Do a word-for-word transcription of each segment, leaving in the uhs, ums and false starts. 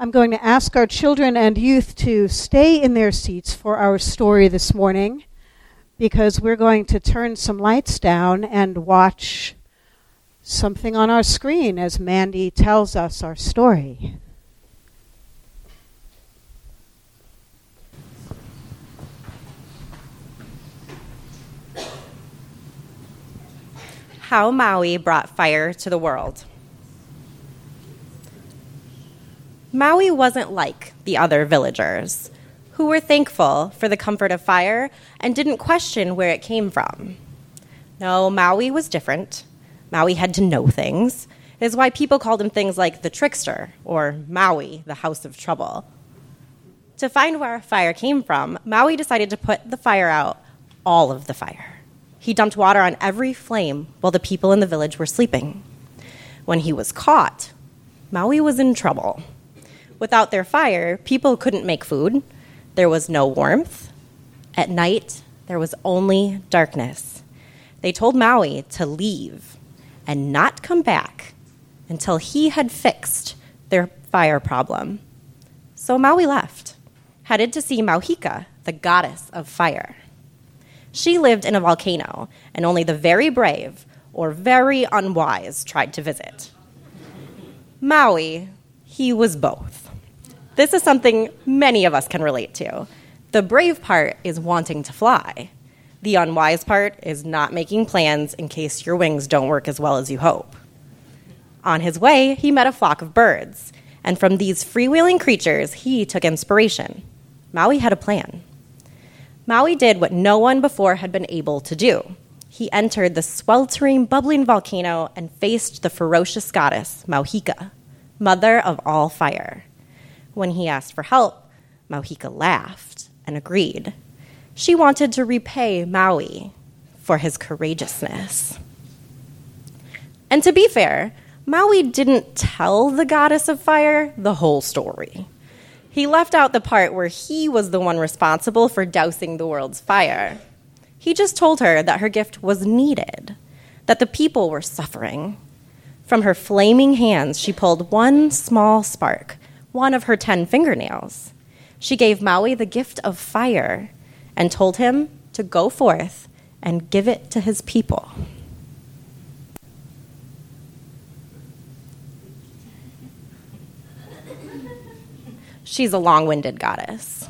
I'm going to ask our children and youth to stay in their seats for our story this morning, because we're going to turn some lights down and watch something on our screen as Mandy tells us our story. How Maui brought fire to the world. Maui wasn't like the other villagers, who were thankful for the comfort of fire and didn't question where it came from. No, Maui was different. Maui had to know things. It is why people called him things like the trickster or Maui, the house of trouble. To find where fire came from, Maui decided to put the fire out, all of the fire. He dumped water on every flame while the people in the village were sleeping. When he was caught, Maui was in trouble. Without their fire, people couldn't make food. There was no warmth. At night, there was only darkness. They told Maui to leave and not come back until he had fixed their fire problem. So Maui left, headed to see Mauhika, the goddess of fire. She lived in a volcano, and only the very brave or very unwise tried to visit. Maui, he was both. This is something many of us can relate to. The brave part is wanting to fly. The unwise part is not making plans in case your wings don't work as well as you hope. On his way, he met a flock of birds, and from these freewheeling creatures, he took inspiration. Maui had a plan. Maui did what no one before had been able to do. He entered the sweltering, bubbling volcano and faced the ferocious goddess, Mauhika, mother of all fire. When he asked for help, Mauhika laughed and agreed. She wanted to repay Maui for his courageousness. And to be fair, Maui didn't tell the goddess of fire the whole story. He left out the part where he was the one responsible for dousing the world's fire. He just told her that her gift was needed, that the people were suffering. From her flaming hands, she pulled one small spark, one of her ten fingernails. She gave Maui the gift of fire and told him to go forth and give it to his people. She's a long-winded goddess.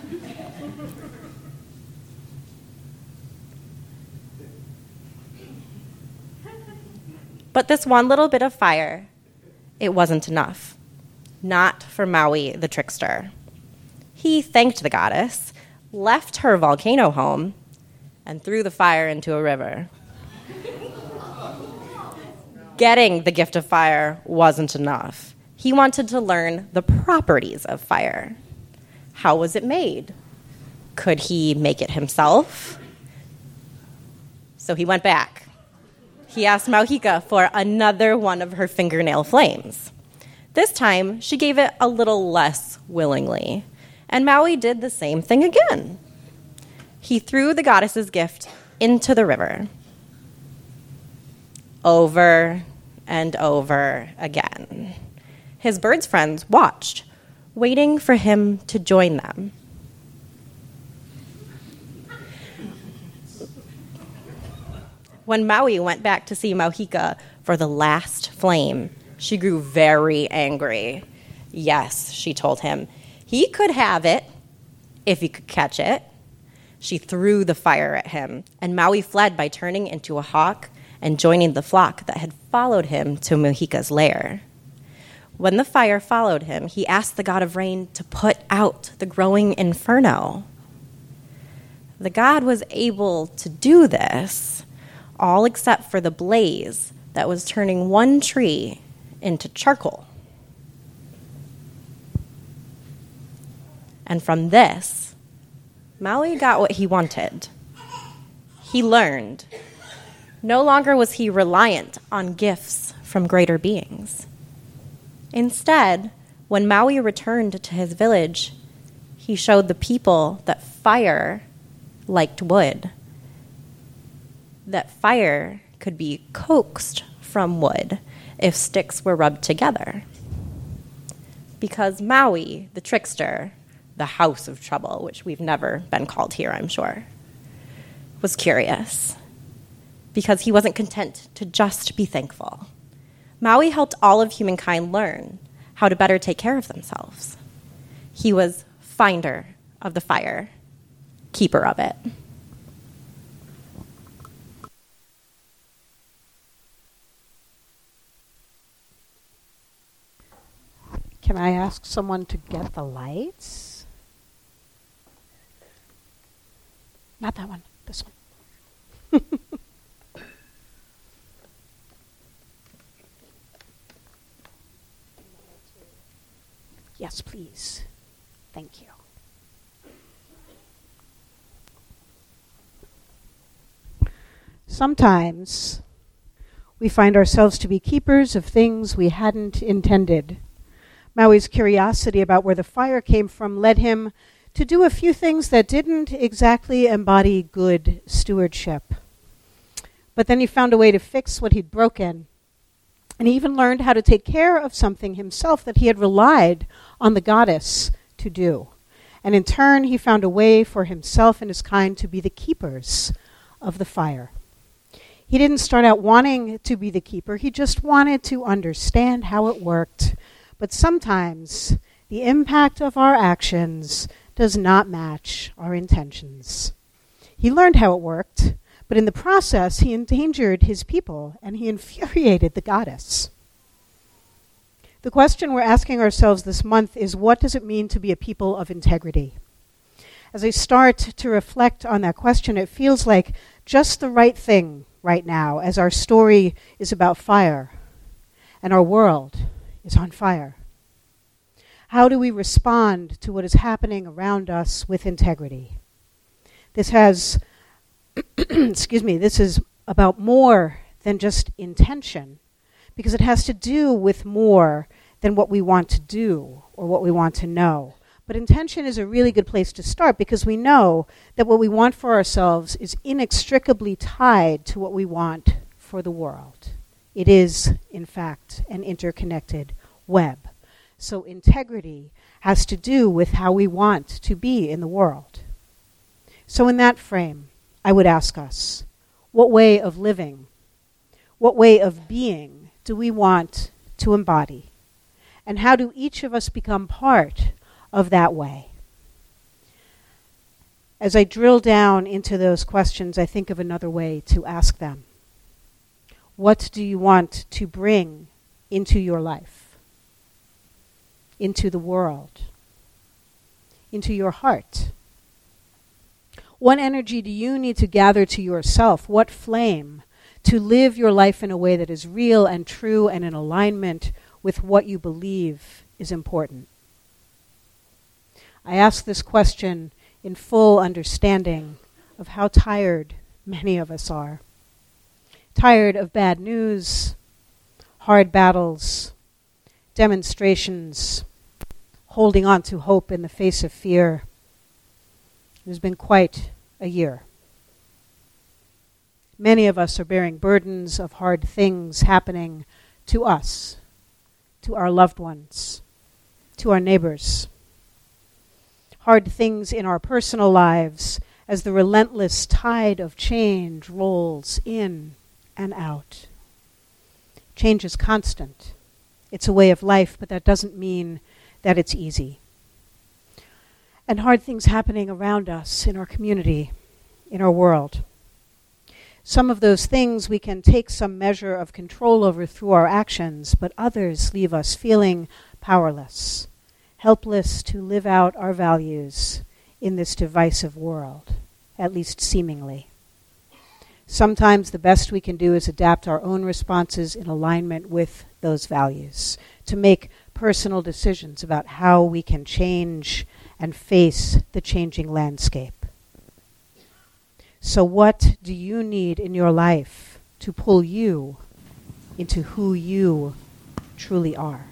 But this one little bit of fire, it wasn't enough. Not for Maui, the trickster. He thanked the goddess, left her volcano home, and threw the fire into a river. Getting the gift of fire wasn't enough. He wanted to learn the properties of fire. How was it made? Could he make it himself? So he went back. He asked Mauhika for another one of her fingernail flames. This time, she gave it a little less willingly, and Maui did the same thing again. He threw the goddess's gift into the river. Over and over again. His bird's friends watched, waiting for him to join them. When Maui went back to see Mauhika for the last flame, she grew very angry. Yes, she told him, he could have it if he could catch it. She threw the fire at him, and Maui fled by turning into a hawk and joining the flock that had followed him to Mauhika's lair. When the fire followed him, he asked the god of rain to put out the growing inferno. The god was able to do this, all except for the blaze that was turning one tree into charcoal. And from this, Maui got what he wanted. He learned. No longer was he reliant on gifts from greater beings. Instead, when Maui returned to his village, he showed the people that fire liked wood, that fire could be coaxed from wood if sticks were rubbed together. because Maui, the trickster, the house of trouble, which we've never been called here, I'm sure, was curious, because he wasn't content to just be thankful. Maui helped all of humankind learn how to better take care of themselves. He was finder of the fire, keeper of it. Can I ask someone to get the lights? Not that one, this one. Yes, please. Thank you. Sometimes we find ourselves to be keepers of things we hadn't intended. Maui's curiosity about where the fire came from led him to do a few things that didn't exactly embody good stewardship. But then he found a way to fix what he'd broken. And he even learned how to take care of something himself that he had relied on the goddess to do. And in turn, he found a way for himself and his kind to be the keepers of the fire. He didn't start out wanting to be the keeper. He just wanted to understand how it worked. But sometimes the impact of our actions does not match our intentions. He learned how it worked, but in the process, he endangered his people and he infuriated the goddess. The question we're asking ourselves this month is, what does it mean to be a people of integrity? As I start to reflect on that question, it feels like just the right thing right now, as our story is about fire and our world is on fire. How do we respond to what is happening around us with integrity? This has, excuse me, this is about more than just intention, because it has to do with more than what we want to do or what we want to know. But intention is a really good place to start, because we know that what we want for ourselves is inextricably tied to what we want for the world. It is, in fact, an interconnected web. So integrity has to do with how we want to be in the world. So in that frame, I would ask us, what way of living, what way of being do we want to embody? And how do each of us become part of that way? As I drill down into those questions, I think of another way to ask them. What do you want to bring into your life? Into the world? Into your heart? What energy do you need to gather to yourself? What flame to live your life in a way that is real and true and in alignment with what you believe is important? I ask this question in full understanding of how tired many of us are. Tired of bad news, hard battles, demonstrations, holding on to hope in the face of fear. It has been quite a year. Many of us are bearing burdens of hard things happening to us, to our loved ones, to our neighbors. Hard things in our personal lives as the relentless tide of change rolls in and out. Change is constant. It's a way of life, but that doesn't mean that it's easy. And hard things happening around us, in our community, in our world. Some of those things we can take some measure of control over through our actions, but others leave us feeling powerless, helpless to live out our values in this divisive world, at least seemingly. Sometimes the best we can do is adapt our own responses in alignment with those values, to make personal decisions about how we can change and face the changing landscape. So what do you need in your life to pull you into who you truly are?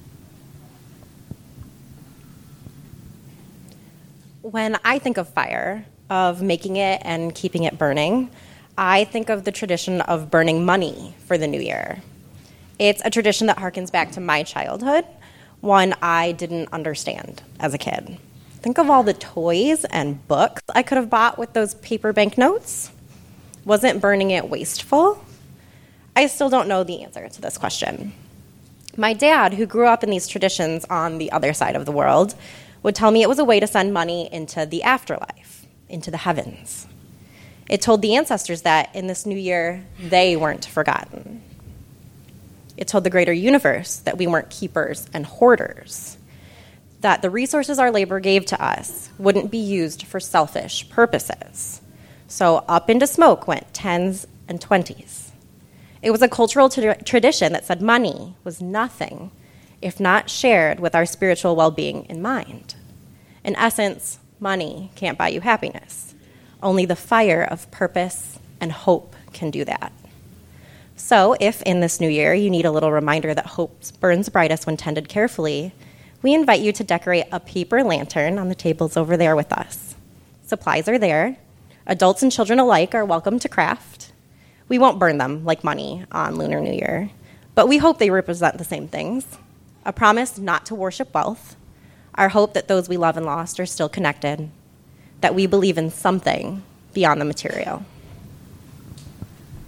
When I think of fire, of making it and keeping it burning, I think of the tradition of burning money for the new year. It's a tradition that harkens back to my childhood, one I didn't understand as a kid. Think of all the toys and books I could have bought with those paper banknotes. Wasn't burning it wasteful? I still don't know the answer to this question. My dad, who grew up in these traditions on the other side of the world, would tell me it was a way to send money into the afterlife, into the heavens. It told the ancestors that in this new year, they weren't forgotten. It told the greater universe that we weren't keepers and hoarders, that the resources our labor gave to us wouldn't be used for selfish purposes. So up into smoke went tens and twenties. It was a cultural tra- tradition that said money was nothing if not shared with our spiritual well-being in mind. In essence, money can't buy you happiness. Only the fire of purpose and hope can do that. So if in this new year you need a little reminder that hope burns brightest when tended carefully, we invite you to decorate a paper lantern on the tables over there with us. Supplies are there. Adults and children alike are welcome to craft. We won't burn them like money on Lunar New Year, but we hope they represent the same things. A promise not to worship wealth, our hope that those we love and lost are still connected, that we believe in something beyond the material.